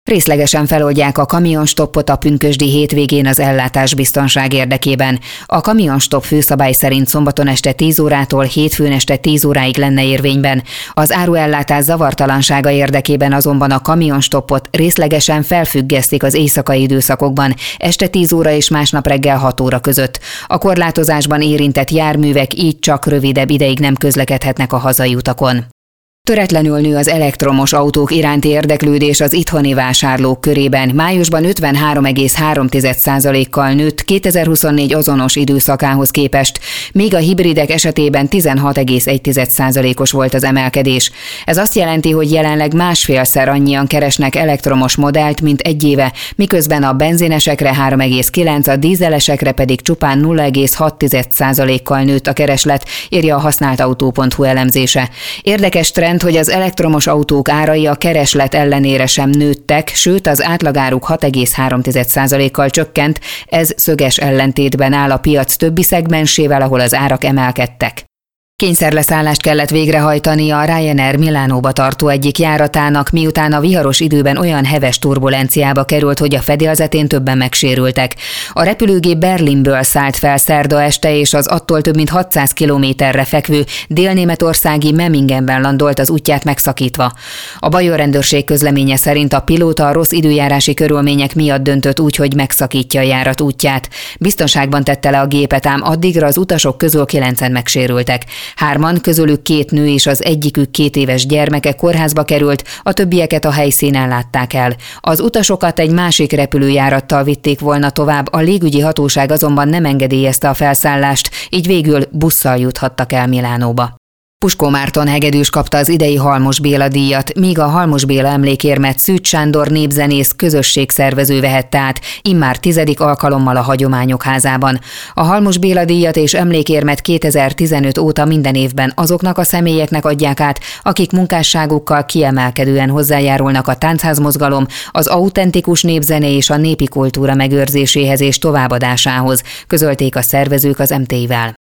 Részlegesen feloldják a kamionstoppot a pünkösdi hétvégén az ellátásbiztonság érdekében. A kamionstopp főszabály szerint szombaton este 10 órától hétfőn este 10 óráig lenne érvényben. Az áruellátás zavartalansága érdekében azonban a kamionstoppot részlegesen felfüggesztik az éjszakai időszakokban, este 10 óra és másnap reggel 6 óra között. A korlátozásban érintett járművek így csak rövidebb ideig nem közlekedhetnek a hazai utakon. Töretlenül nő az elektromos autók iránti érdeklődés az itthoni vásárlók körében. Májusban 53,3%-kal nőtt 2024 azonos időszakához képest, míg a hibridek esetében 16,1%-os volt az emelkedés. Ez azt jelenti, hogy jelenleg másfélszer annyian keresnek elektromos modellt, mint egy éve, miközben a benzinesekre 3,9, a dízelesekre pedig csupán 0,6%-kal nőtt a kereslet, írja a használtautó.hu elemzése. Érdekes trend, hogy az elektromos autók árai a kereslet ellenére sem nőttek, sőt az átlagáruk 6,3%-kal csökkent, ez szöges ellentétben áll a piac többi szegmensével, ahol az árak emelkedtek. Kényszerleszállást kellett végrehajtani a Ryanair Milánóba tartó egyik járatának, miután a viharos időben olyan heves turbulenciába került, hogy a fedélzetén többen megsérültek. A repülőgép Berlinből szállt fel szerda este, és az attól több mint 600 kilométerre fekvő délnémetországi Memmingenben landolt az útját megszakítva. A bajorrendőrség közleménye szerint a pilóta a rossz időjárási körülmények miatt döntött úgy, hogy megszakítja a járat útját. Biztonságban tette le a gépet, ám addigra az utasok közül 9-en megsérültek. 3, közülük 2 nő és az egyikük 2 éves gyermeke kórházba került, a többieket a helyszínen látták el. Az utasokat egy másik repülőjárattal vitték volna tovább, a légügyi hatóság azonban nem engedélyezte a felszállást, így végül busszal juthattak el Milánóba. Puskó Márton hegedűs kapta az idei Halmos Béla díjat, míg a Halmos Béla emlékérmet Szűcs Sándor népzenész közösségszervező vehette át, immár 10. alkalommal a Hagyományok Házában. A Halmos Béla díjat és emlékérmet 2015 óta minden évben azoknak a személyeknek adják át, akik munkásságukkal kiemelkedően hozzájárulnak a táncházmozgalom, az autentikus népzene és a népi kultúra megőrzéséhez és továbbadásához, közölték a szervezők az MTI-vel.